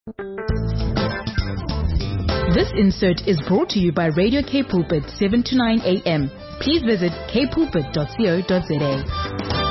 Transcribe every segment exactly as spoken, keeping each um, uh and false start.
This insert is brought to you by Radio K Pulpit, seven to nine a.m. Please visit k pulpit dot co dot za.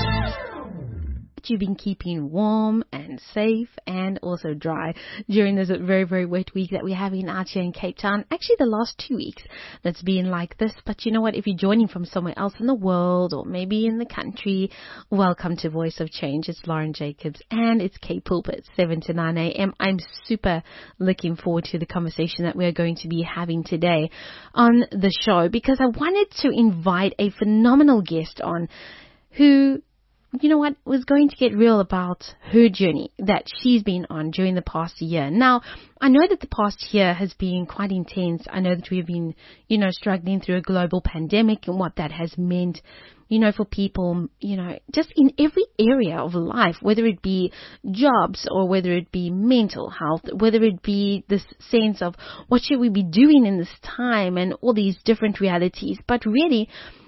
You've been keeping warm and safe and also dry during this very, very wet week that we're having out here in Cape Town. Actually, the last two weeks that's been like this. But you know what? If you're joining from somewhere else in the world or maybe in the country, welcome to Voice of Change. It's Lauren Jacobs and it's K Pulpit, seven to nine a.m. I'm super looking forward to the conversation that we're going to be having today on the show, because I wanted to invite a phenomenal guest on who, you know what, was going to get real about her journey that she's been on during the past year. Now, I know that the past year has been quite intense. I know that we've been, you know, struggling through a global pandemic and what that has meant, you know, for people, you know, just in every area of life, whether it be jobs or whether it be mental health, whether it be this sense of what should we be doing in this time and all these different realities. But really,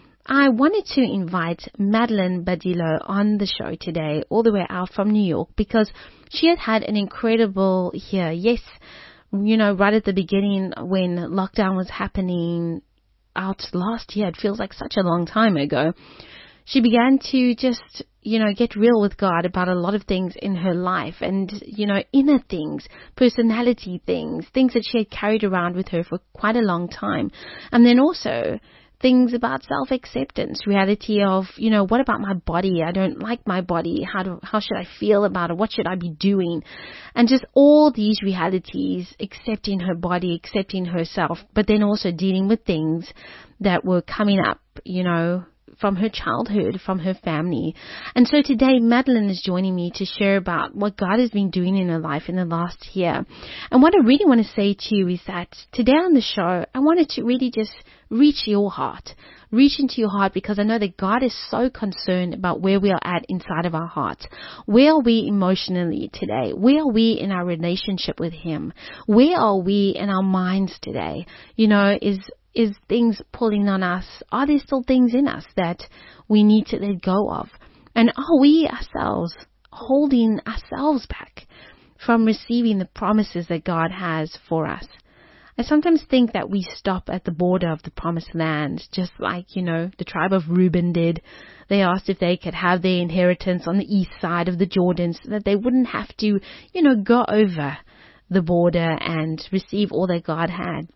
I wanted to invite Madeline Badillo on the show today, all the way out from New York, because she had had an incredible year. Yes, you know, right at the beginning when lockdown was happening out last year, it feels like such a long time ago, she began to just, you know, get real with God about a lot of things in her life and, you know, inner things, personality things, things that she had carried around with her for quite a long time. And then also things about self-acceptance, reality of, you know, what about my body? I don't like my body. How do, how should I feel about it? What should I be doing? And just all these realities, accepting her body, accepting herself, but then also dealing with things that were coming up, you know, from her childhood, from her family. And so today, Madeline is joining me to share about what God has been doing in her life in the last year. And what I really want to say to you is that today on the show, I wanted to really just reach your heart, reach into your heart, because I know that God is so concerned about where we are at inside of our hearts. Where are we emotionally today? Where are we in our relationship with Him? Where are we in our minds today? You know, is Is things pulling on us? Are there still things in us that we need to let go of? And are we ourselves holding ourselves back from receiving the promises that God has for us? I sometimes think that we stop at the border of the promised land, just like, you know, the tribe of Reuben did. They asked if they could have their inheritance on the east side of the Jordan so that they wouldn't have to, you know, go over the border and receive all that God had.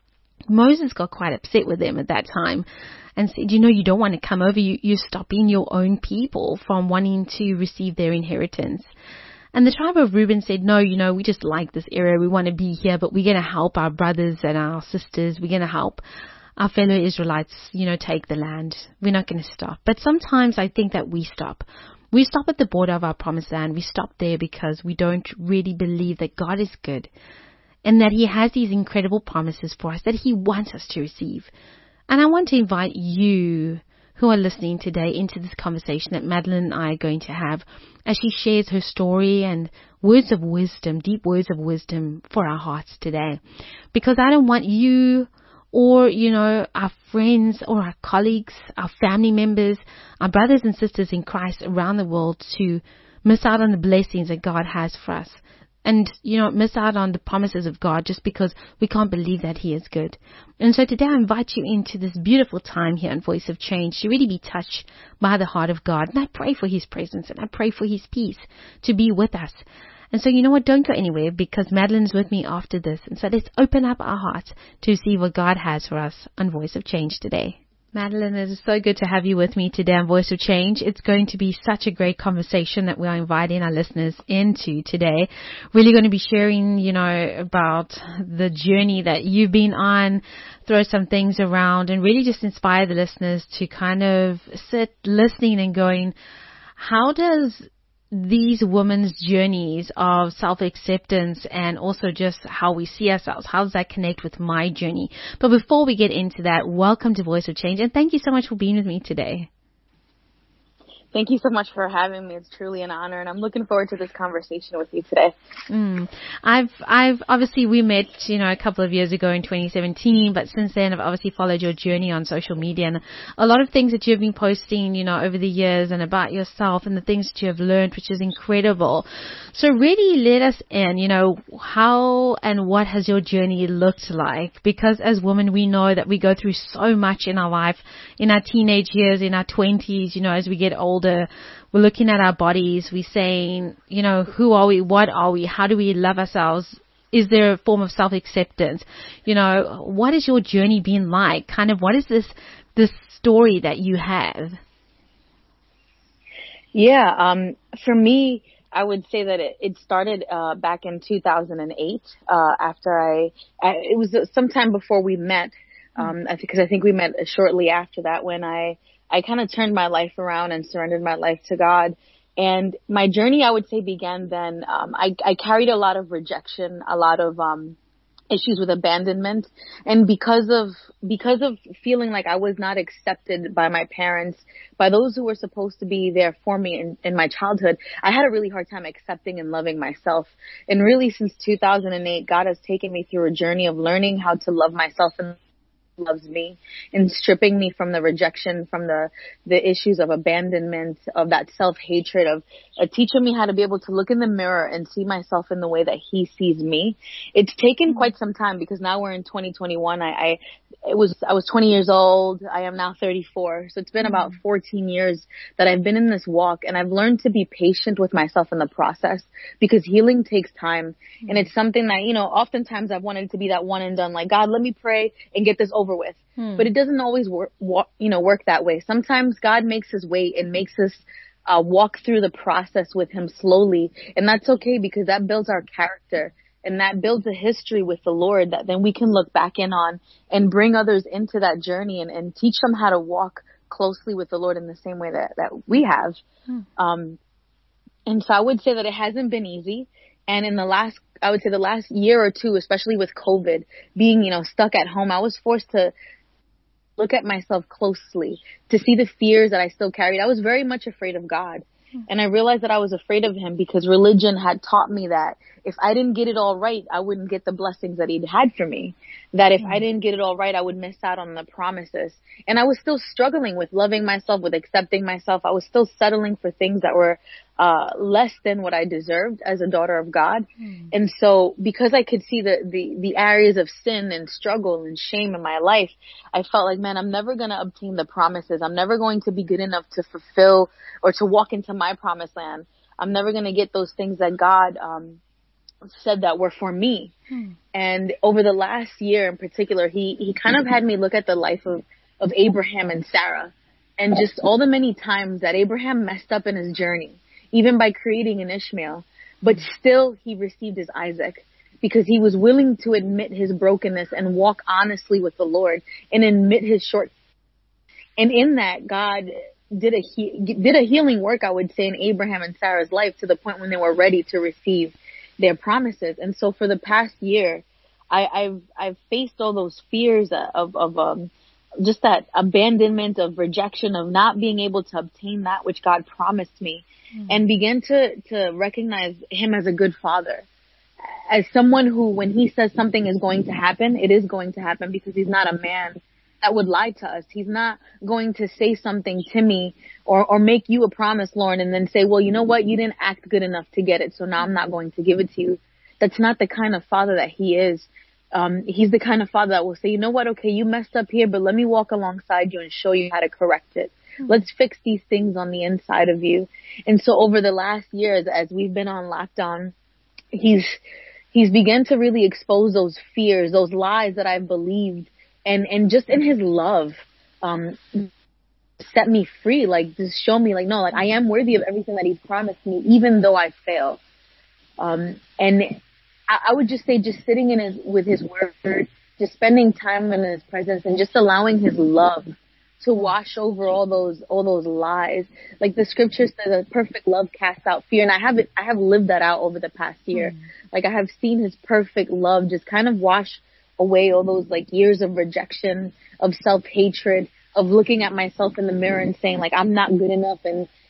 Moses got quite upset with them at that time and said, you know, you don't want to come over. You, you're stopping your own people from wanting to receive their inheritance. And the tribe of Reuben said, no, you know, we just like this area. We want to be here, but we're going to help our brothers and our sisters. We're going to help our fellow Israelites, you know, take the land. We're not going to stop. But sometimes I think that we stop. We stop at the border of our promised land. We stop there because we don't really believe that God is good, and that He has these incredible promises for us that He wants us to receive. And I want to invite you who are listening today into this conversation that Madeline and I are going to have as she shares her story and words of wisdom, deep words of wisdom for our hearts today. Because I don't want you or, you know, our friends or our colleagues, our family members, our brothers and sisters in Christ around the world to miss out on the blessings that God has for us. And, you know, miss out on the promises of God just because we can't believe that He is good. And so today I invite you into this beautiful time here on Voice of Change to really be touched by the heart of God. And I pray for His presence and I pray for His peace to be with us. And so, you know what, don't go anywhere, because Madeline's with me after this. And so let's open up our hearts to see what God has for us on Voice of Change today. Madeline, it is so good to have you with me today on Voice of Change. It's going to be such a great conversation that we are inviting our listeners into today. Really going to be sharing, you know, about the journey that you've been on, throw some things around, and really just inspire the listeners to kind of sit listening and going, how does these women's journeys of self-acceptance and also just how we see ourselves, how does that connect with my journey? But before we get into that, welcome to Voice of Change, and thank you so much for being with me today. Thank you so much for having me. It's truly an honor, and I'm looking forward to this conversation with you today. Mm. I've, I've obviously we met, you know, a couple of years ago in twenty seventeen, but since then I've obviously followed your journey on social media and a lot of things that you've been posting, you know, over the years and about yourself and the things that you have learned, which is incredible. So really let us in, you know, how and what has your journey looked like? Because as women, we know that we go through so much in our life, in our teenage years, in our twenties, you know, as we get older. We're looking at our bodies. We're saying, you know, who are we? What are we? How do we love ourselves? Is there a form of self-acceptance? You know, what has your journey been like? Kind of what is this, this story that you have? Yeah. Um, for me, I would say that it, it started uh, back in two thousand eight uh, after I, I, it was sometime before we met, um, mm-hmm. because I think we met shortly after that when I, I kind of turned my life around and surrendered my life to God. And my journey, I would say, began then. Um, I, I carried a lot of rejection, a lot of um, issues with abandonment. And because of because of feeling like I was not accepted by my parents, by those who were supposed to be there for me in, in my childhood, I had a really hard time accepting and loving myself. And really, since two thousand eight, God has taken me through a journey of learning how to love myself and loves me, and stripping me from the rejection, from the the issues of abandonment, of that self-hatred, of uh, teaching me how to be able to look in the mirror and see myself in the way that he sees me. It's taken quite some time because now we're in twenty twenty-one. I, I it was I was twenty years old. I am now thirty-four. So it's been about fourteen years that I've been in this walk, and I've learned to be patient with myself in the process because healing takes time. And it's something that, you know, oftentimes I've wanted to be that one and done, like, God, let me pray and get this over with. Hmm. But it doesn't always work, you know, work that way. Sometimes God makes us wait and makes us uh, walk through the process with him slowly. And that's okay because that builds our character and that builds a history with the Lord that then we can look back in on and bring others into that journey and, and teach them how to walk closely with the Lord in the same way that, that we have. Hmm. Um, and so I would say that it hasn't been easy. And in the last, I would say the last year or two, especially with COVID, being, you know, stuck at home, I was forced to look at myself closely to see the fears that I still carried. I was very much afraid of God. And I realized that I was afraid of him because religion had taught me that if I didn't get it all right, I wouldn't get the blessings that he'd had for me. That if I didn't get it all right, I would miss out on the promises. And I was still struggling with loving myself, with accepting myself. I was still settling for things that were uh less than what I deserved as a daughter of God. Mm. And so because I could see the, the, the areas of sin and struggle and shame in my life, I felt like, man, I'm never going to obtain the promises. I'm never going to be good enough to fulfill or to walk into my promised land. I'm never going to get those things that God um said that were for me. Hmm. And over the last year in particular, he, he kind of had me look at the life of, of Abraham and Sarah and just all the many times that Abraham messed up in his journey, even by creating an Ishmael, but still he received his Isaac because he was willing to admit his brokenness and walk honestly with the Lord and admit his short. And in that, God did a, he, did a healing work, I would say, in Abraham and Sarah's life to the point when they were ready to receive their promises. And so for the past year, I, I've, I've faced all those fears of, of, um, just that abandonment, of rejection, of not being able to obtain that which God promised me, mm. and began to, to recognize him as a good father, as someone who, when he says something is going to happen, it is going to happen because he's not a man that would lie to us. He's not going to say something to me or, or make you a promise, Lauren, and then say, well, you know what? You didn't act good enough to get it, so now I'm not going to give it to you. That's not the kind of father that he is. Um, he's the kind of father that will say, you know what? Okay, you messed up here, but let me walk alongside you and show you how to correct it. Mm-hmm. Let's fix these things on the inside of you. And so over the last years, as we've been on lockdown, he's, he's begun to really expose those fears, those lies that I've believed. And, and just in his love, um, set me free, like just show me like, no, like I am worthy of everything that he's promised me, even though I fail. Um, and I, I would just say just sitting in his, with his word, just spending time in his presence and just allowing his love to wash over all those, all those lies. Like the scripture says, that perfect love casts out fear. And I have it, I have lived that out over the past year. Mm. Like I have seen his perfect love just kind of wash away all those like years of rejection, of self-hatred, of looking at myself in the mirror and saying like, I'm not good enough. And,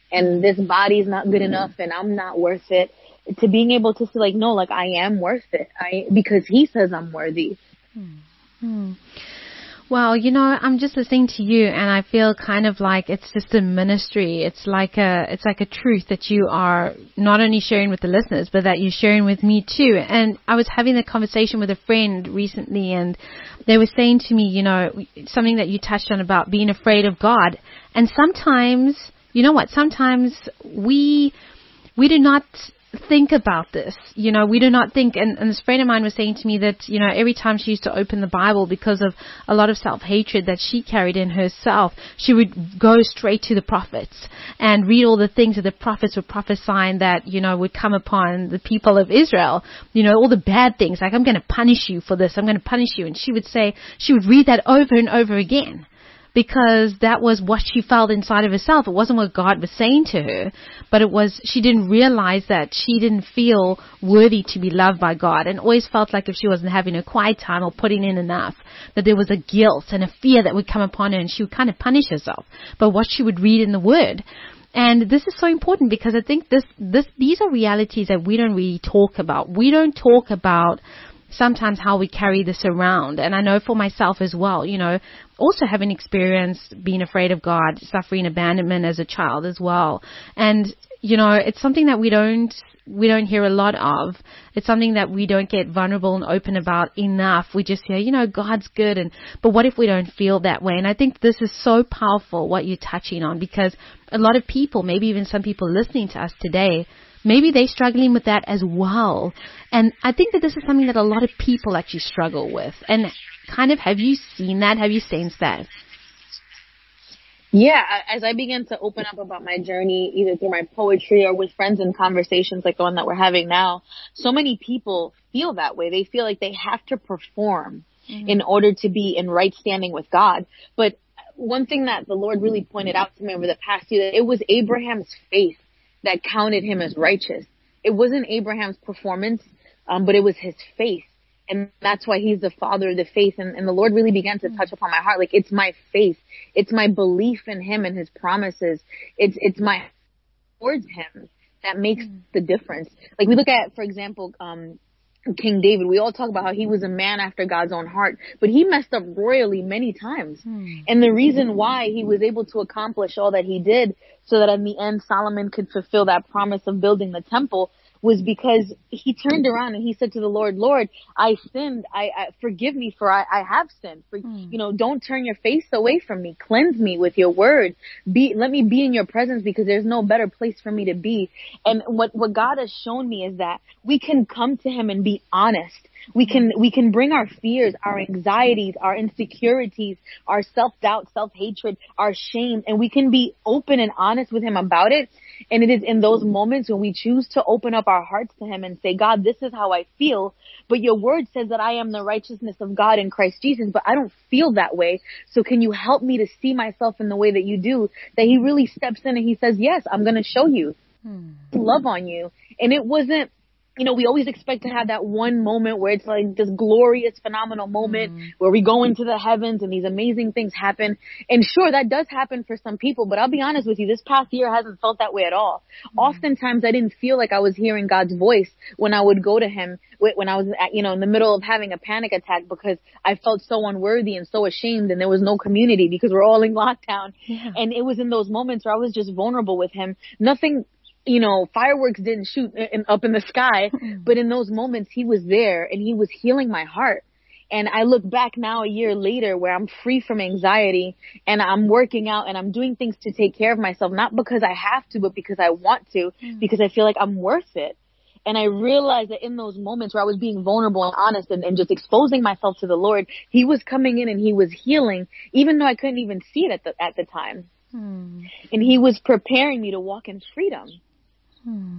and this body's not good enough and I'm not worth it, to being able to say like, no, like I am worth it. I, because he says I'm worthy. Hmm. Well, you know, I'm just listening to you and I feel kind of like it's just a ministry. It's like a, it's like a truth that you are not only sharing with the listeners, but that you're sharing with me too. And I was having a conversation with a friend recently and they were saying to me, you know, something that you touched on about being afraid of God. And sometimes, you know what, sometimes we, we do not think about this. You know, we do not think, and, and this friend of mine was saying to me that, you know, every time she used to open the Bible, because of a lot of self-hatred that she carried in herself, she would go straight to the prophets and read all the things that the prophets were prophesying that, you know, would come upon the people of Israel. You know, all the bad things, like, I'm going to punish you for this, I'm going to punish you. And she would say, she would read that over and over again, because that was what she felt inside of herself. It wasn't what God was saying to her, but it was, she didn't realize that she didn't feel worthy to be loved by God, and always felt like if she wasn't having a quiet time or putting in enough, that there was a guilt and a fear that would come upon her, and she would kind of punish herself by what she would read in the Word. And this is so important, because I think this, this, these are realities that we don't really talk about. We don't talk about sometimes how we carry this around. And I know for myself as well, you know, also having experienced being afraid of God, suffering abandonment as a child as well. And, you know, it's something that we don't, we don't hear a lot of. It's something that we don't get vulnerable and open about enough. We just hear, you know, God's good. And, but what if we don't feel that way? And I think this is so powerful, what you're touching on, because a lot of people, maybe even some people listening to us today, maybe they're struggling with that as well. And I think that this is something that a lot of people actually struggle with. And kind of, have you seen that? Have you sensed that? Yeah, as I began to open up about my journey, either through my poetry or with friends and conversations like the one that we're having now, so many people feel that way. They feel like they have to perform mm-hmm. in order to be in right standing with God. But one thing that the Lord really pointed out to me over the past year, it was Abraham's faith that counted him as righteous. It wasn't Abraham's performance, um, but it was his faith. And that's why he's the father of the faith. And, and the Lord really began to touch upon my heart. Like, it's my faith. It's my belief in him and his promises. It's, it's my towards him that makes the difference. Like, we look at, for example, um, King David. We all talk about how he was a man after God's own heart, but he messed up royally many times. Hmm. And the reason why he was able to accomplish all that he did, so that in the end Solomon could fulfill that promise of building the temple, was because he turned around and he said to the Lord, Lord, I sinned. I, I forgive me for I, I have sinned. For, mm. you know, don't turn your face away from me. Cleanse me with your word. Be, let me be in your presence, because there's no better place for me to be. And what, what God has shown me is that we can come to him and be honest. We can, we can bring our fears, our anxieties, our insecurities, our self-doubt, self-hatred, our shame, and we can be open and honest with him about it. And it is in those moments when we choose to open up our hearts to him and say, God, this is how I feel, but your word says that I am the righteousness of God in Christ Jesus, but I don't feel that way. So can you help me to see myself in the way that you do? That he really steps in and he says, yes, I'm going to show you, hmm. love on you. And it wasn't, you know, we always expect to have that one moment where it's like this glorious, phenomenal moment mm. where we go into the heavens and these amazing things happen. And sure, that does happen for some people, but I'll be honest with you, this past year hasn't felt that way at all. Mm. Oftentimes, I didn't feel like I was hearing God's voice when I would go to him, when I was, at, you know, in the middle of having a panic attack, because I felt so unworthy and so ashamed, and there was no community because we're all in lockdown. Yeah. And it was in those moments where I was just vulnerable with him. Nothing, you know, fireworks didn't shoot in, up in the sky, but in those moments he was there and he was healing my heart. And I look back now a year later where I'm free from anxiety and I'm working out and I'm doing things to take care of myself, not because I have to, but because I want to, because I feel like I'm worth it. And I realized that in those moments where I was being vulnerable and honest and, and just exposing myself to the Lord, he was coming in and he was healing, even though I couldn't even see it at the, at the time. Hmm. And he was preparing me to walk in freedom. Hmm.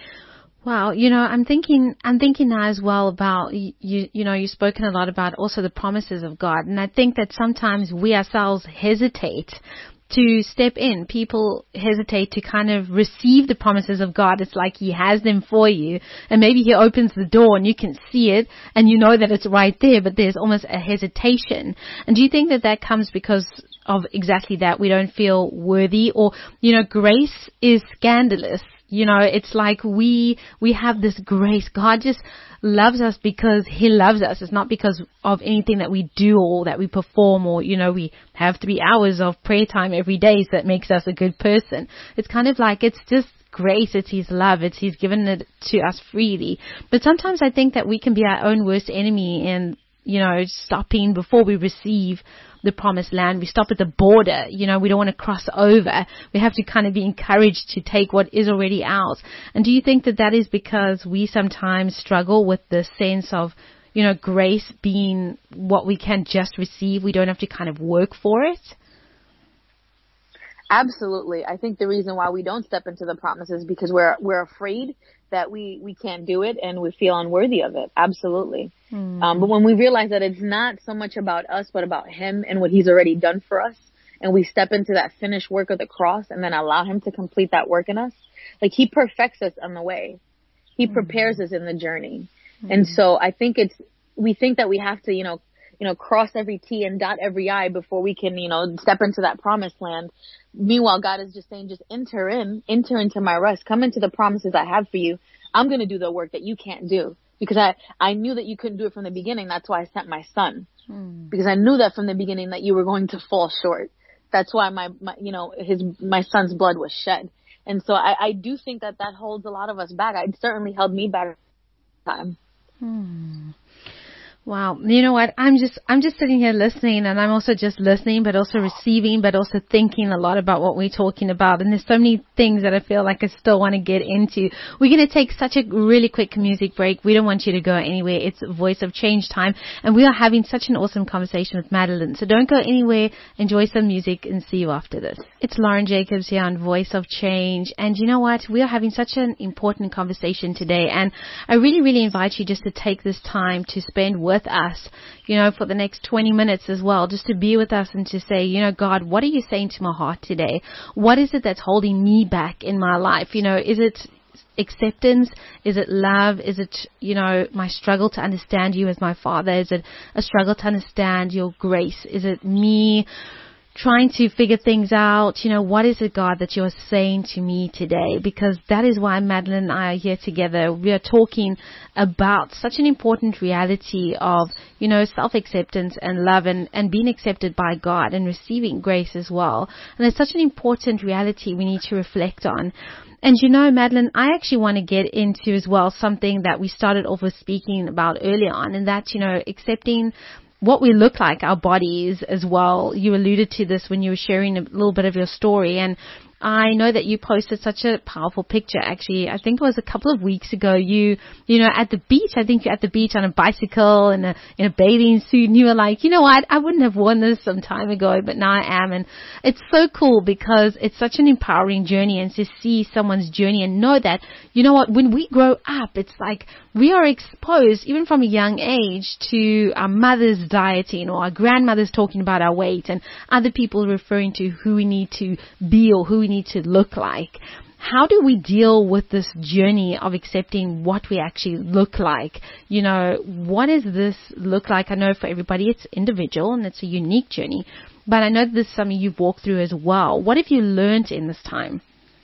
Wow, you know, I'm thinking, I'm thinking now as well about, you, you know, you've spoken a lot about also the promises of God. And I think that sometimes we ourselves hesitate to step in. People hesitate to kind of receive the promises of God. It's like he has them for you, and maybe he opens the door and you can see it and you know that it's right there, but there's almost a hesitation. And do you think that that comes because of exactly that. We don't feel worthy, or, you know, grace is scandalous. You know, it's like we, we have this grace. God just loves us because he loves us. It's not because of anything that we do or that we perform, or, you know, we have three hours of prayer time every day, so that makes us a good person. It's kind of like, it's just grace. It's his love. It's he's given it to us freely. But sometimes I think that we can be our own worst enemy, and, you know, stopping before we receive the promised land. We stop at the border. You know, we don't want to cross over. We have to kind of be encouraged to take what is already ours. And do you think that that is because we sometimes struggle with the sense of, you know, grace being what we can just receive? We don't have to kind of work for it? Absolutely. I think the reason why we don't step into the promises is because we're we're afraid that we, we can't do it, and we feel unworthy of it. Absolutely. Mm. Um, but when we realize that it's not so much about us, but about him and what he's already done for us, and we step into that finished work of the cross and then allow him to complete that work in us, like he perfects us on the way. He mm. prepares us in the journey. Mm. And so I think it's, we think that we have to, you know, you know, cross every T and dot every I before we can, you know, step into that promised land. Meanwhile, God is just saying, just enter in, enter into my rest, come into the promises I have for you. I'm going to do the work that you can't do, because I, I knew that you couldn't do it from the beginning. That's why I sent my son, mm. because I knew that from the beginning that you were going to fall short. That's why my, my you know, his, my son's blood was shed. And so I, I do think that that holds a lot of us back. It certainly held me back at the time. Hmm. Wow. You know what? I'm just, I'm just sitting here listening, and I'm also just listening, but also receiving, but also thinking a lot about what we're talking about. And there's so many things that I feel like I still want to get into. We're going to take such a really quick music break. We don't want you to go anywhere. It's Voice of Change time. And we are having such an awesome conversation with Madeline. So don't go anywhere. Enjoy some music and see you after this. It's Lauren Jacobs here on Voice of Change. And you know what? We are having such an important conversation today. And I really, really invite you just to take this time to spend with with us, you know, for the next twenty minutes as well, just to be with us and to say, you know, God, what are you saying to my heart today? What is it that's holding me back in my life? You know, is it acceptance? Is it love? Is it, you know, my struggle to understand you as my Father? Is it a struggle to understand your grace? Is it me trying to figure things out? You know, what is it, God, that you're saying to me today? Because that is why Madeline and I are here together. We are talking about such an important reality of, you know, self-acceptance and love, and, and being accepted by God and receiving grace as well. And it's such an important reality we need to reflect on. And you know, Madeline, I actually want to get into as well something that we started off with speaking about earlier on, and that's, you know, accepting what we look like, our bodies as well. You alluded to this when you were sharing a little bit of your story, and I know that you posted such a powerful picture. Actually, I think it was a couple of weeks ago. You, you know, at the beach. I think you're at the beach on a bicycle in a in a bathing suit, and you were like, you know what? I wouldn't have worn this some time ago, but now I am. And it's so cool because it's such an empowering journey, and to see someone's journey and know that, you know what? When we grow up, it's like we are exposed, even from a young age, to our mother's dieting, or our grandmother's talking about our weight, and other people referring to who we need to be or who we need to look like. How do we deal with this journey of accepting what we actually look like? You know, what does this look like? I know for everybody it's individual and it's a unique journey, but I know this is something you've walked through as well. What have you learned in this time?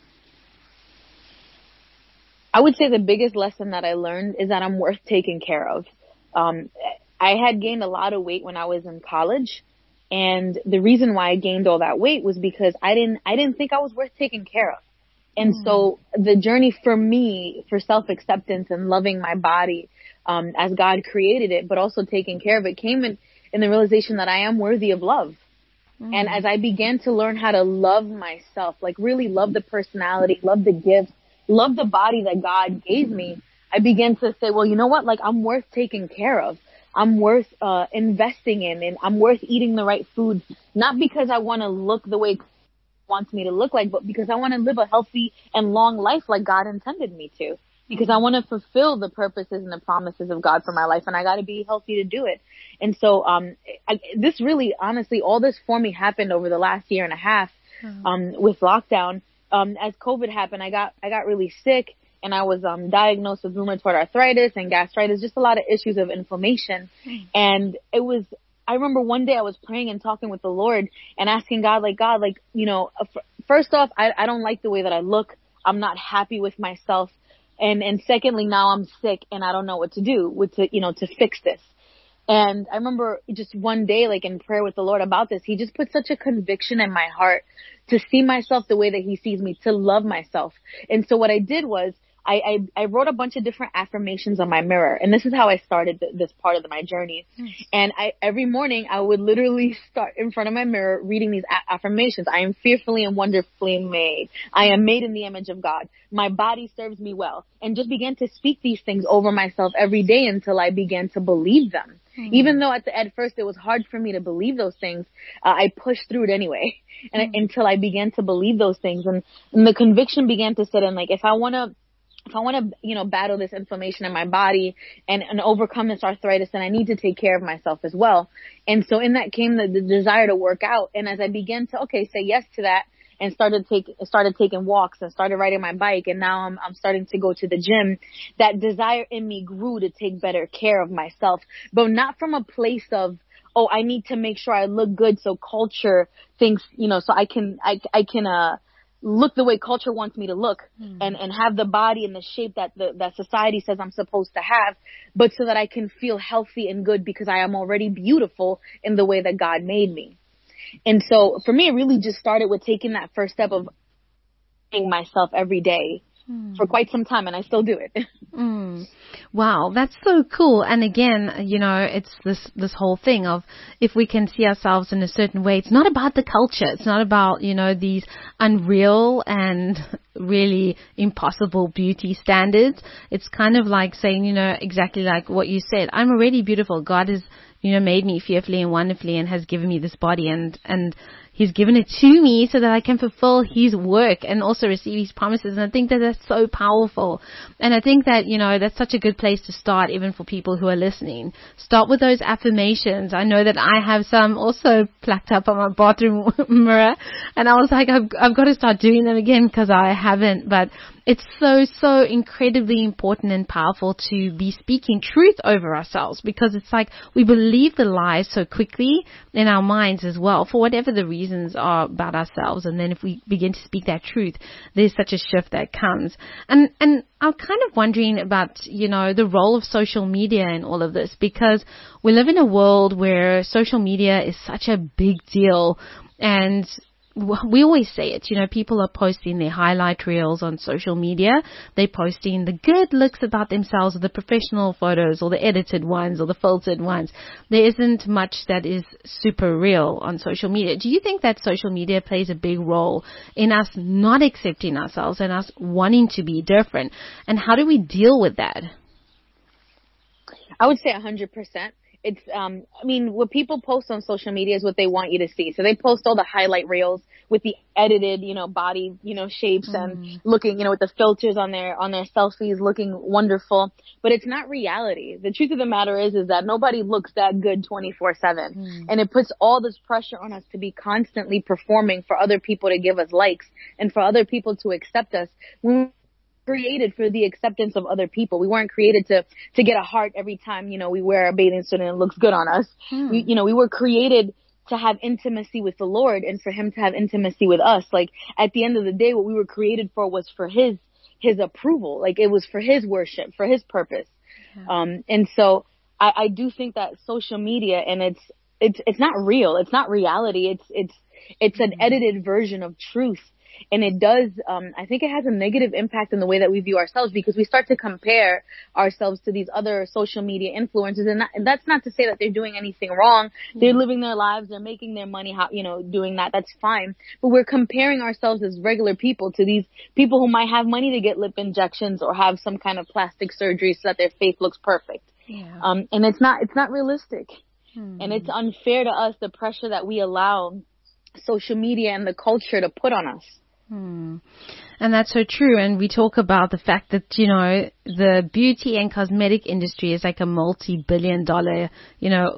I would say the biggest lesson that I learned is that I'm worth taking care of. Um, I had gained a lot of weight when I was in college. And the reason why I gained all that weight was because I didn't, I didn't think I was worth taking care of. And mm. so the journey for me, for self-acceptance and loving my body, um, as God created it, but also taking care of it, came in, in the realization that I am worthy of love. Mm. And as I began to learn how to love myself, like really love the personality, love the gifts, love the body that God gave me, I began to say, well, you know what? Like, I'm worth taking care of. I'm worth uh, investing in, and I'm worth eating the right food, not because I want to look the way God wants me to look like, but because I want to live a healthy and long life like God intended me to, because I want to fulfill the purposes and the promises of God for my life, and I got to be healthy to do it. And so um, I, this really, honestly, all this for me happened over the last year and a half um, with lockdown. Um, as COVID happened, I got I got really sick. And I was um, diagnosed with rheumatoid arthritis and gastritis, just a lot of issues of inflammation. Mm. And it was, I I remember one day I was praying and talking with the Lord and asking God, like, God, like, you know, first off, I, I don't like the way that I look. I'm not happy with myself. And, and secondly, now I'm sick and I don't know what to do with, to, you know, to fix this. And I remember just one day, like in prayer with the Lord about this, he just put such a conviction in my heart to see myself the way that he sees me, to love myself. And so what I did was I, I, I wrote a bunch of different affirmations on my mirror. And this is how I started th- this part of my journey. Mm. And I, every morning I would literally start in front of my mirror reading these a- affirmations. I am fearfully and wonderfully made. I am made in the image of God. My body serves me well. And just began to speak these things over myself every day until I began to believe them. Mm-hmm. Even though at the at first it was hard for me to believe those things, uh, I pushed through it anyway, and mm-hmm. I, until I began to believe those things, and, and the conviction began to set in. Like if I want to, if I want to, you know, battle this inflammation in my body and, and overcome this arthritis, then I need to take care of myself as well. And so in that came the, the desire to work out. And as I began to okay say yes to that, and started take started taking walks and started riding my bike, and now I'm I'm starting to go to the gym, that desire in me grew to take better care of myself, but not from a place of, oh, I need to make sure I look good so culture thinks, you know, so I can I I can uh look the way culture wants me to look, mm. and and have the body and the shape that the that society says I'm supposed to have, but so that I can feel healthy and good because I am already beautiful in the way that God made me. And so for me, it really just started with taking that first step of being myself every day mm. for quite some time. And I still do it. Mm. Wow, that's so cool. And again, you know, it's this, this whole thing of if we can see ourselves in a certain way, it's not about the culture. It's not about, you know, these unreal and really impossible beauty standards. It's kind of like saying, you know, exactly like what you said. I'm already beautiful. God is, you know, made me fearfully and wonderfully and has given me this body, and, and he's given it to me so that I can fulfill his work and also receive his promises. And I think that that's so powerful. And I think that, you know, that's such a good place to start, even for people who are listening. Start with those affirmations. I know that I have some also placked up on my bathroom mirror, and I was like, I've, I've got to start doing them again because I haven't. But it's so, so incredibly important and powerful to be speaking truth over ourselves, because it's like we believe the lies so quickly in our minds as well, for whatever the reasons are about ourselves. And then if we begin to speak that truth, there's such a shift that comes. And, and I'm kind of wondering about, you know, the role of social media in all of this, because we live in a world where social media is such a big deal. And we always say it, you know, people are posting their highlight reels on social media. They're posting the good looks about themselves, or the professional photos, or the edited ones, or the filtered ones. There isn't much that is super real on social media. Do you think that social media plays a big role in us not accepting ourselves and us wanting to be different? And how do we deal with that? I would say one hundred percent. It's, um, I mean, what people post on social media is what they want you to see. So they post all the highlight reels with the edited, you know, body, you know, shapes mm. and looking, you know, with the filters on their, on their selfies looking wonderful. But it's not reality. The truth of the matter is, is that nobody looks that good twenty-four seven. Mm. And it puts all this pressure on us to be constantly performing for other people to give us likes and for other people to accept us. When created for the acceptance of other people. We weren't created to, to get a heart every time, you know, we wear a bathing suit and it looks good on us. Hmm. We, you know, we were created to have intimacy with the Lord and for him to have intimacy with us. Like at the end of the day, what we were created for was for his, his approval. Like it was for his worship, for his purpose. Yeah. Um, and so I, I do think that social media, and it's, it's, it's not real. It's not reality. It's, it's, it's an edited version of truth. And it does, um, I think it has a negative impact in the way that we view ourselves, because we start to compare ourselves to these other social media influencers. And, that, and that's not to say that they're doing anything wrong. Mm-hmm. They're living their lives. They're making their money, how, you know, doing that. That's fine. But we're comparing ourselves as regular people to these people who might have money to get lip injections or have some kind of plastic surgery so that their face looks perfect. Yeah. Um, and it's not, it's not realistic. Mm-hmm. And it's unfair to us, the pressure that we allow social media and the culture to put on us. Hmm. And that's so true. And we talk about the fact that, you know, the beauty and cosmetic industry is like a multi-billion dollar, you know,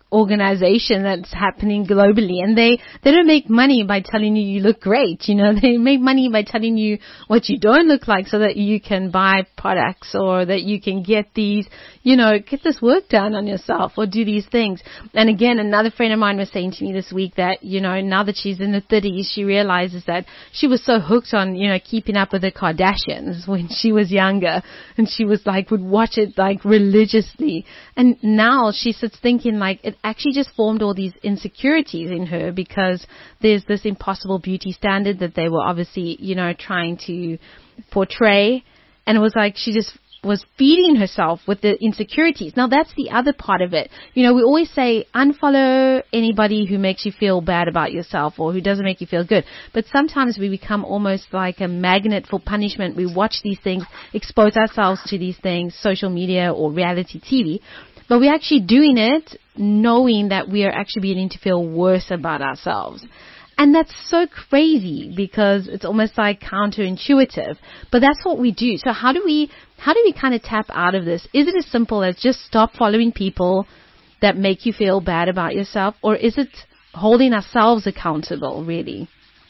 organization that's happening globally, and they they don't make money by telling you you look great. You know, they make money by telling you what you don't look like so that you can buy products, or that you can get these, you know, get this work done on yourself, or do these things. And again, another friend of mine was saying to me this week that, you know, now that she's in her thirties, she realizes that she was so hooked on, you know, keeping up with the Kardashians when she was younger, and she was like, would watch it like religiously. And now she sits thinking like it actually just formed all these insecurities in her, because there's this impossible beauty standard that they were obviously, you know, trying to portray. And it was like she just was feeding herself with the insecurities. Now, that's the other part of it. You know, we always say unfollow anybody who makes you feel bad about yourself or who doesn't make you feel good. But sometimes we become almost like a magnet for punishment. We watch these things, expose ourselves to these things, social media or reality T V. But we're actually doing it knowing that we are actually beginning to feel worse about ourselves. And that's so crazy, because it's almost like counterintuitive. But that's what we do. So how do we, how do we kind of tap out of this? Is it as simple as just stop following people that make you feel bad about yourself? Or is it holding ourselves accountable, really?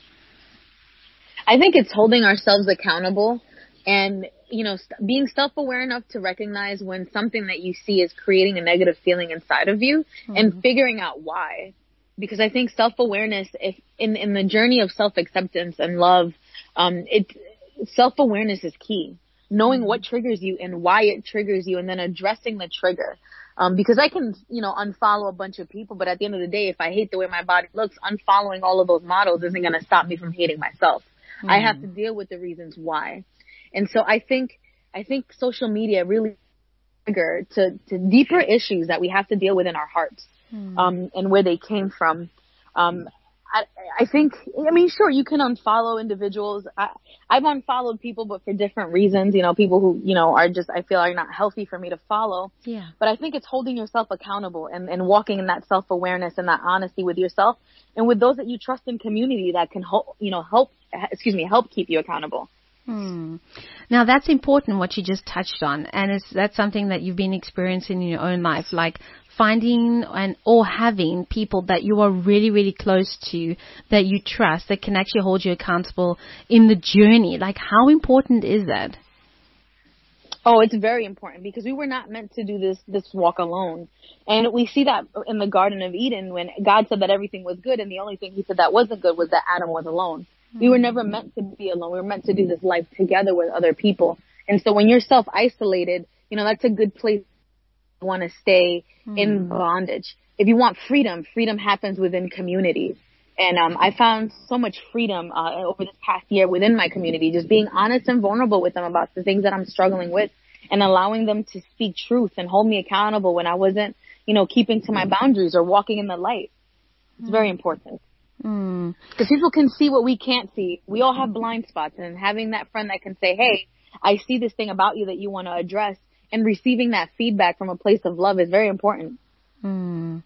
I think it's holding ourselves accountable and, you know, being self-aware enough to recognize when something that you see is creating a negative feeling inside of you, mm-hmm. and figuring out why. Because I think self-awareness, if in, in the journey of self-acceptance and love, um, it, self-awareness is key. Knowing mm-hmm. what triggers you and why it triggers you, and then addressing the trigger. Um, because I can, you know, unfollow a bunch of people, but at the end of the day, if I hate the way my body looks, unfollowing all of those models isn't going to stop me from hating myself. Mm-hmm. I have to deal with the reasons why. And so I think, I think social media really trigger to, to deeper issues that we have to deal with in our hearts, mm. um, and where they came from. Um, I, I think, I mean, sure, you can unfollow individuals. I, I've unfollowed people, but for different reasons, you know, people who, you know, are just, I feel are not healthy for me to follow. Yeah. But I think it's holding yourself accountable and, and walking in that self-awareness and that honesty with yourself and with those that you trust in community that can, ho- you know, help, excuse me, help keep you accountable. Hmm. Now that's important, what you just touched on, and it's, that's something that you've been experiencing in your own life, like finding and or having people that you are really, really close to, that you trust, that can actually hold you accountable in the journey. Like, how important is that? Oh, it's very important, because we were not meant to do this, this walk alone. And we see that in the Garden of Eden when God said that everything was good, and the only thing he said that wasn't good was that Adam was alone. We were never meant to be alone. We were meant to do this life together with other people. And so when you're self-isolated, you know, that's a good place to want to stay mm. in bondage. If you want freedom, freedom happens within community. And um, I found so much freedom uh, over this past year within my community, just being honest and vulnerable with them about the things that I'm struggling with, and allowing them to speak truth and hold me accountable when I wasn't, you know, keeping to my boundaries or walking in the light. It's mm. very important. Mm. Because people can see what we can't see. We all have blind spots, and having that friend that can say, hey, I see this thing about you that you want to address, and receiving that feedback from a place of love is very important. Mm.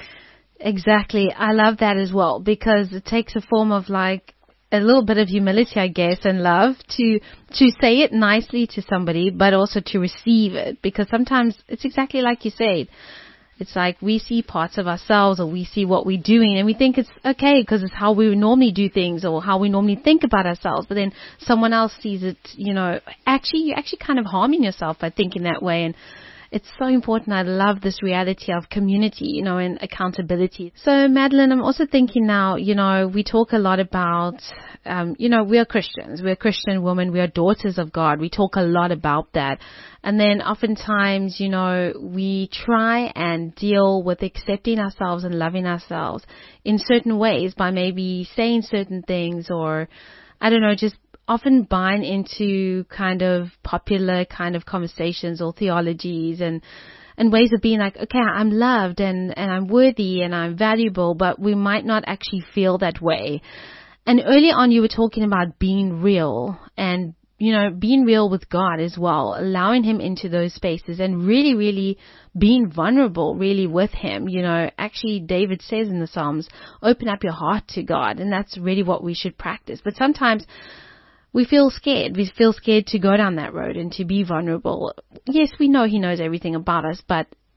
Exactly. I love that as well, because it takes a form of like a little bit of humility, I guess, and love to to say it nicely to somebody, but also to receive it, because sometimes it's exactly like you said. It's like we see parts of ourselves, or we see what we're doing, and we think it's okay because it's how we normally do things or how we normally think about ourselves. But then someone else sees it, you know, actually, you're actually kind of harming yourself by thinking that way. And it's so important. I love this reality of community, you know, and accountability. So, Madeline, I'm also thinking now, you know, we talk a lot about, um, you know, we are Christians. We're Christian women. We are daughters of God. We talk a lot about that. And then oftentimes, you know, we try and deal with accepting ourselves and loving ourselves in certain ways by maybe saying certain things, or, I don't know, just often buying into kind of popular kind of conversations or theologies and and ways of being like, okay, I'm loved and, and I'm worthy and I'm valuable, but we might not actually feel that way. And early on you were talking about being real and, you know, being real with God as well, allowing him into those spaces and really, really being vulnerable really with him. You know, actually David says in the Psalms, open up your heart to God, and that's really what we should practice. But sometimes we feel scared. We feel scared to go down that road and to be vulnerable. Yes, we know he knows everything about us, but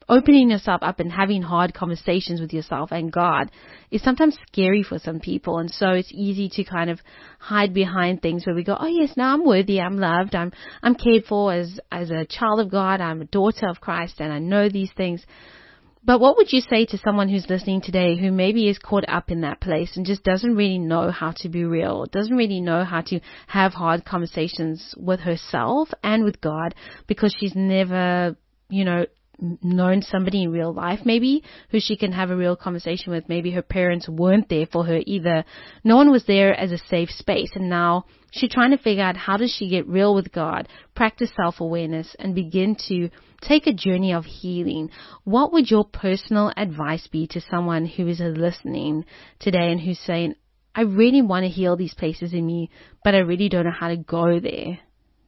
opening yourself up and having hard conversations with yourself and God is sometimes scary for some people. And so it's easy to kind of hide behind things where we go, oh yes, now I'm worthy, I'm loved, I'm I'm cared for as, as a child of God, I'm a daughter of Christ, and I know these things. But what would you say to someone who's listening today who maybe is caught up in that place and just doesn't really know how to be real, doesn't really know how to have hard conversations with herself and with God because she's never, you know, known somebody in real life maybe who she can have a real conversation with? Maybe her parents weren't there for her either. No one was there as a safe space, and now she's trying to figure out how does she get real with God, practice self-awareness, and begin to take a journey of healing. What would your personal advice be to someone who is listening today and who's saying, I really want to heal these places in me, but I really don't know how to go there?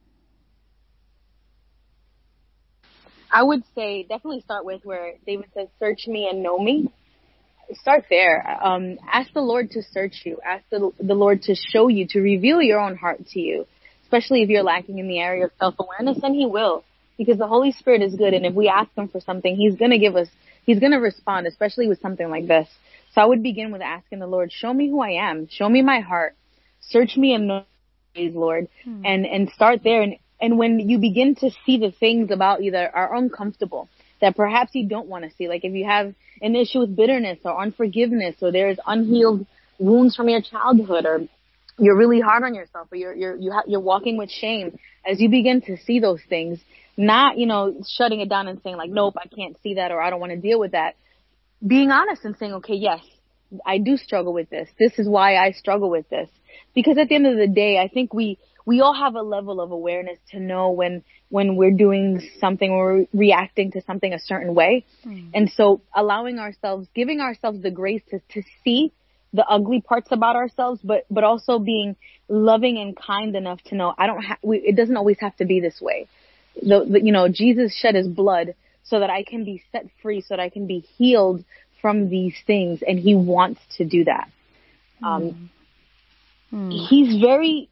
I would say definitely start with where David says, search me and know me. Start there. Um, ask the Lord to search you. Ask the, the Lord to show you, to reveal your own heart to you, especially if you're lacking in the area of self-awareness, and he will, because the Holy Spirit is good. And if we ask him for something, he's going to give us, he's going to respond, especially with something like this. So I would begin with asking the Lord, show me who I am. Show me my heart. Search me and know me, Lord, hmm. and, and start there. And, And when you begin to see the things about you that are uncomfortable, that perhaps you don't want to see, like if you have an issue with bitterness or unforgiveness, or there's unhealed wounds from your childhood, or you're really hard on yourself, or you're you're you ha- you're walking with shame, as you begin to see those things, not, you know, shutting it down and saying like, nope, I can't see that, or I don't want to deal with that. Being honest and saying, okay, yes, I do struggle with this. This is why I struggle with this. Because at the end of the day, I think we we all have a level of awareness to know when, when we're doing something or we're reacting to something a certain way. Mm. And so allowing ourselves, giving ourselves the grace to, to see the ugly parts about ourselves, but, but also being loving and kind enough to know I don't have, it doesn't always have to be this way. The, the, you know, Jesus shed his blood so that I can be set free, so that I can be healed from these things. And he wants to do that. Mm. Um, mm. He's very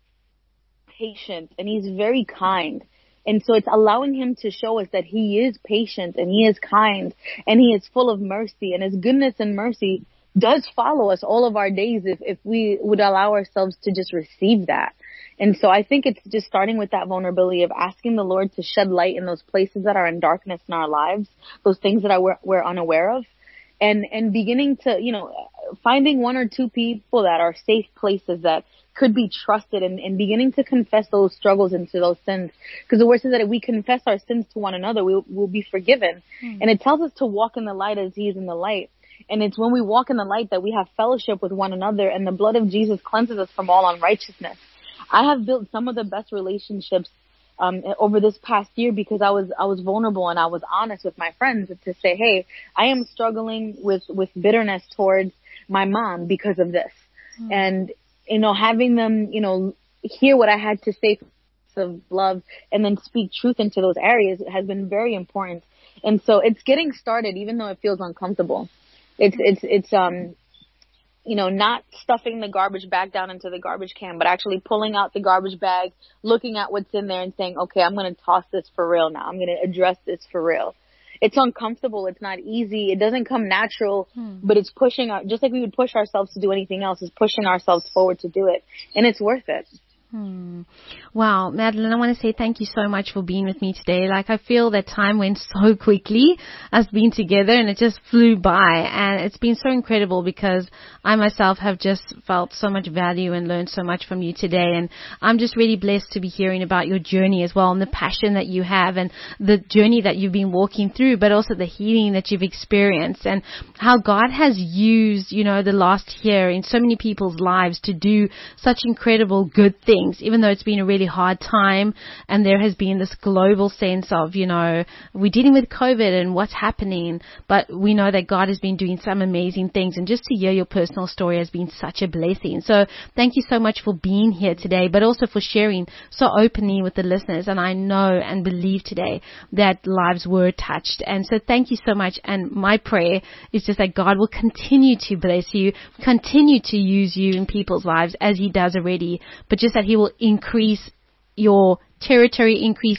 patient and he's very kind. And so it's allowing him to show us that he is patient and he is kind and he is full of mercy, and his goodness and mercy does follow us all of our days if, if we would allow ourselves to just receive that. And so I think it's just starting with that vulnerability of asking the Lord to shed light in those places that are in darkness in our lives, those things that are, we're, we're unaware of, and, and beginning to, you know, finding one or two people that are safe places that could be trusted, and, and beginning to confess those struggles into those sins. Because the word says that if we confess our sins to one another, we'll, we'll be forgiven. Mm. And it tells us to walk in the light as he is in the light. And it's when we walk in the light that we have fellowship with one another, and the blood of Jesus cleanses us from all unrighteousness. I have built some of the best relationships um, over this past year because I was I was vulnerable and I was honest with my friends to say, hey, I am struggling with, with bitterness towards my mom because of this. Mm. And you know, having them, you know, hear what I had to say of love and then speak truth into those areas has been very important. And so it's getting started, even though it feels uncomfortable. It's, it's, it's, um, you know, not stuffing the garbage bag down into the garbage can, but actually pulling out the garbage bag, looking at what's in there and saying, okay, I'm going to toss this for real now. I'm going to address this for real. It's uncomfortable. It's not easy. It doesn't come natural, hmm. but it's pushing our, just like we would push ourselves to do anything else, is pushing ourselves forward to do it. And it's worth it. Hmm. Wow, Madeline, I want to say thank you so much for being with me today. Like, I feel that time went so quickly, us being together, and it just flew by. And it's been so incredible because I myself have just felt so much value and learned so much from you today. And I'm just really blessed to be hearing about your journey as well, and the passion that you have, and the journey that you've been walking through, but also the healing that you've experienced, and how God has used, you know, the last year in so many people's lives to do such incredible good things. Even though it's been a really hard time, and there has been this global sense of, you know, we're dealing with COVID and what's happening, but we know that God has been doing some amazing things, and just to hear your personal story has been such a blessing. So thank you so much for being here today, but also for sharing so openly with the listeners. And I know and believe today that lives were touched. And so thank you so much. And my prayer is just that God will continue to bless you, continue to use you in people's lives as he does already, but just that he will increase your territory, increase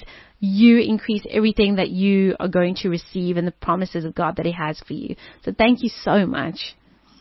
you increase everything that you are going to receive and the promises of God that He has for you. So thank you so much.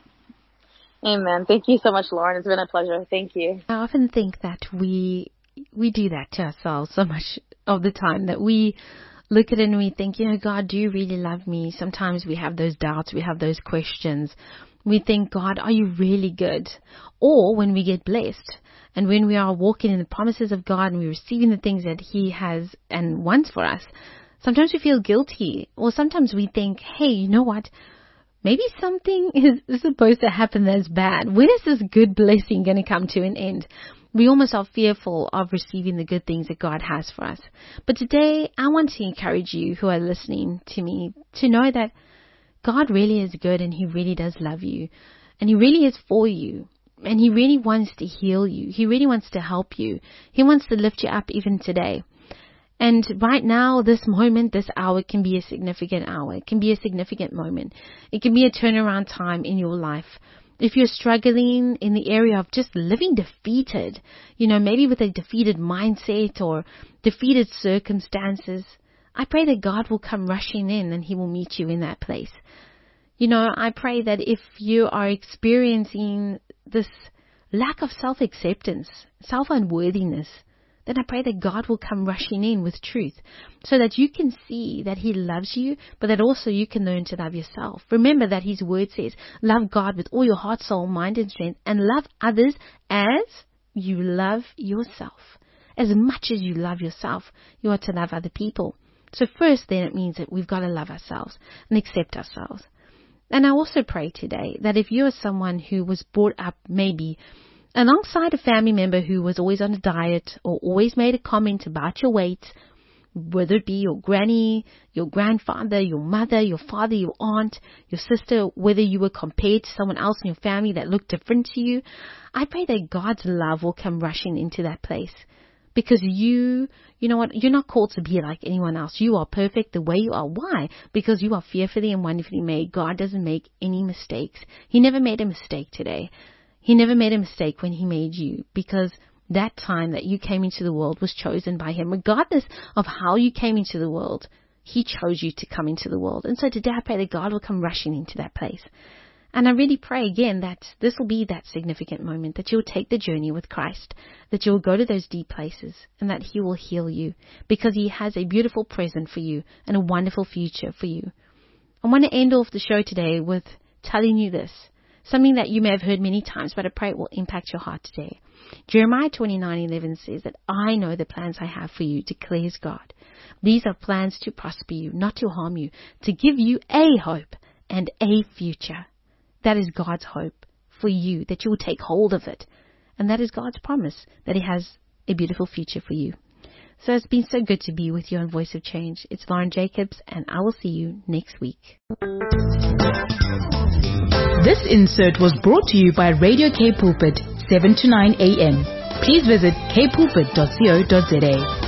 Amen. Thank you so much, Lauren. It's been a pleasure. Thank you. I often think that we we do that to ourselves so much of the time, that we look at it and we think, you know, God, do you really love me? Sometimes we have those doubts, we have those questions. We think, God, are you really good? Or when we get blessed and when we are walking in the promises of God and we're receiving the things that He has and wants for us, sometimes we feel guilty. Or sometimes we think, hey, you know what? Maybe something is supposed to happen that's bad. When is this good blessing going to come to an end? We almost are fearful of receiving the good things that God has for us. But today, I want to encourage you who are listening to me to know that God really is good and He really does love you. And He really is for you. And He really wants to heal you. He really wants to help you. He wants to lift you up even today. And right now, this moment, this hour can be a significant hour. It can be a significant moment. It can be a turnaround time in your life. If you're struggling in the area of just living defeated, you know, maybe with a defeated mindset or defeated circumstances, I pray that God will come rushing in and He will meet you in that place. You know, I pray that if you are experiencing this lack of self-acceptance, self-unworthiness, then I pray that God will come rushing in with truth so that you can see that He loves you, but that also you can learn to love yourself. Remember that His word says, love God with all your heart, soul, mind, and strength, and love others as you love yourself. As much as you love yourself, you are to love other people. So first, then, it means that we've got to love ourselves and accept ourselves. And I also pray today that if you are someone who was brought up maybe alongside a family member who was always on a diet or always made a comment about your weight, whether it be your granny, your grandfather, your mother, your father, your aunt, your sister, whether you were compared to someone else in your family that looked different to you, I pray that God's love will come rushing into that place. Because you, you know what, you're not called to be like anyone else. You are perfect the way you are. Why? Because you are fearfully and wonderfully made. God doesn't make any mistakes. He never made a mistake today. He never made a mistake when He made you, because that time that you came into the world was chosen by Him. Regardless of how you came into the world, He chose you to come into the world. And so today I pray that God will come rushing into that place. And I really pray again that this will be that significant moment, that you'll take the journey with Christ, that you'll go to those deep places and that He will heal you, because He has a beautiful present for you and a wonderful future for you. I want to end off the show today with telling you this. Something that you may have heard many times, but I pray it will impact your heart today. Jeremiah twenty-nine eleven says that I know the plans I have for you, declares God. These are plans to prosper you, not to harm you, to give you a hope and a future. That is God's hope for you, that you will take hold of it. And that is God's promise, that He has a beautiful future for you. So it's been so good to be with you on Voice of Change. It's Lauren Jacobs, and I will see you next week. This insert was brought to you by Radio K Pulpit, seven to nine a.m. Please visit k pulpit dot co dot za.